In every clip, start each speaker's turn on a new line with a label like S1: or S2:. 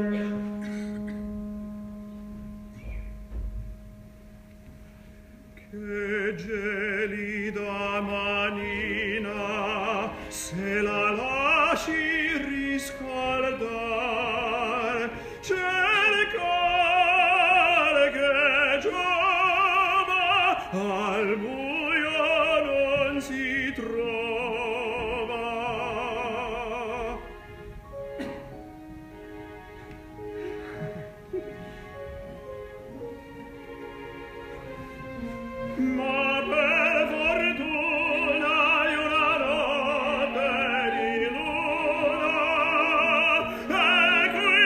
S1: Che gelida manina, se la lasci riscaldar, cercare che giova, al buio non si trova. Ma per fortuna è una notte di luna, e qui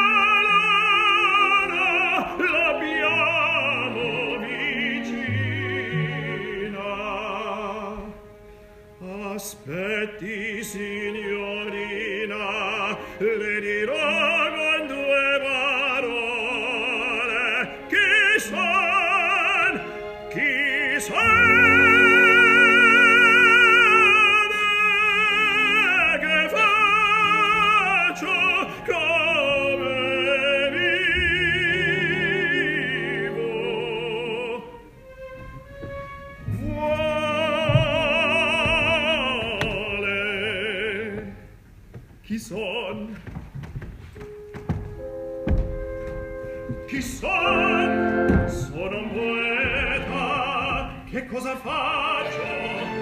S1: la luna l'abbiamo vicina. Aspetti, signorina, le dirò con due parole chi son, chi sono, che faccio, come vivo. Vuole, chi son? Chi son? Sono un poeta. Che cosa faccio?